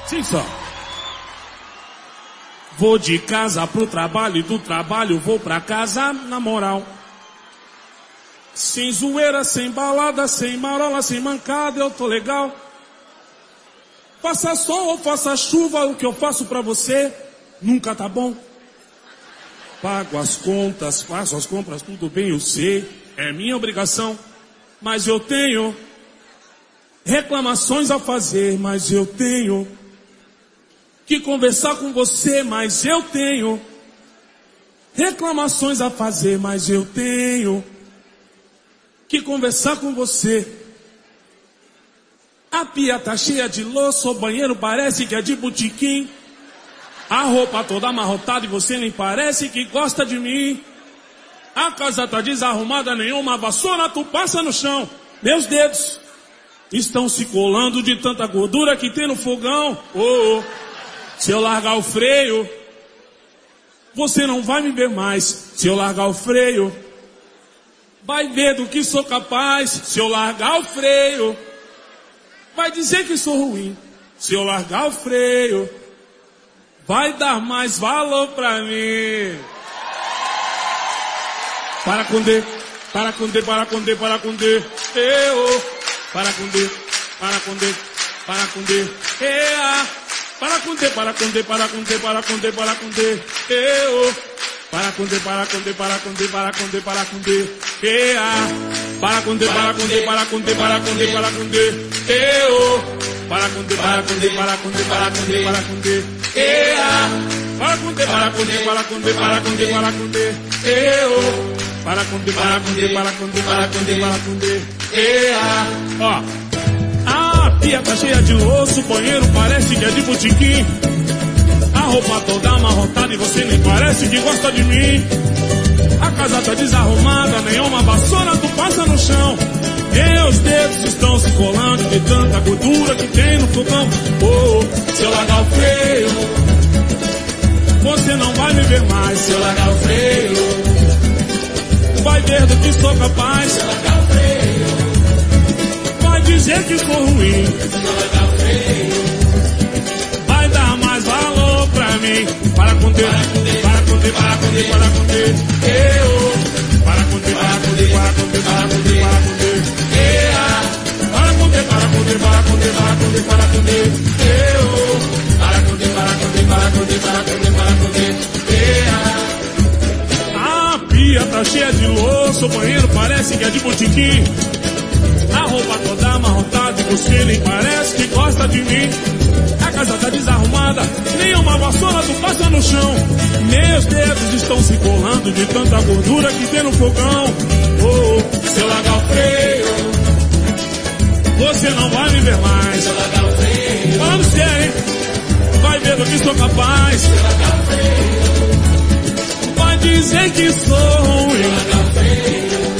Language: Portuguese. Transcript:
Sim, só. Vou de casa pro trabalho e do trabalho vou pra casa na moral. Sem zoeira, sem balada, sem marola, sem mancada, eu tô legal. Faça sol ou faça chuva, o que eu faço pra você nunca tá bom. Pago as contas, faço as compras, tudo bem, eu sei, é minha obrigação. Mas eu tenho reclamações a fazer, mas eu tenho que conversar com você, mas eu tenho reclamações a fazer, mas eu tenho que conversar com você. A pia tá cheia de louça, o banheiro parece que é de botequim. A roupa toda amarrotada e você nem parece que gosta de mim. A casa tá desarrumada, nenhuma vassoura tu passa no chão. Meus dedos estão se colando de tanta gordura que tem no fogão. Oh, oh. Se eu largar o freio, você não vai me ver mais. Se eu largar o freio, vai ver do que sou capaz. Se eu largar o freio, vai dizer que sou ruim. Se eu largar o freio, vai dar mais valor pra mim. Para com D, para com D, para com D, para com D. Para com D, para com D, para com D. Para com D, para com D, para com D, para com D, para com D. Para com D, para com D, para com D, para com D, para com D. Para com D, para com D, para com D, para com D, para com D. Para com D, para com D, para com D, para com D, para com D. Para com D, para com D, para com D, para com D, para com D. Para com D, para com D, para com D, para com D, para com D. Ó. A pia tá cheia de louça, o banheiro parece que é de botequim. A roupa toda amarrotada e você nem parece que gosta de mim. A casa tá desarrumada, nenhuma vassoura tu passa no chão. Meus dedos estão se colando de tanta gordura que tem no fogão. Oh, se eu largar o freio, você não vai me ver mais. Se eu largar o freio, vai ver do que sou capaz. Se eu largar o freio, vai dizer que sou ruim. Se eu largar o freio, vai dar mais valor pra mim. Para com D, para com D, para com D, para com D. Para com D, para com D, para com D, para com D, para com D. Para com D, para com D, para com D, para com D, para com D. Para com D, para com D, para com D, para com D, para com D. A pia tá cheia de louça, o banheiro parece que é de botequim. A roupa toda amarrotada e você nem parece que gosta de mim. A casa tá desarrumada, nenhuma vassoura tu passa no chão. Meus dedos estão se colando de tanta gordura que tem no fogão. Oh, se eu largar o freio, você não vai me ver mais. Se eu largar o freio, falando sério, hein? Vai ver do que sou capaz. Se eu largar o freio, vai dizer que sou ruim. Se eu largar o freio,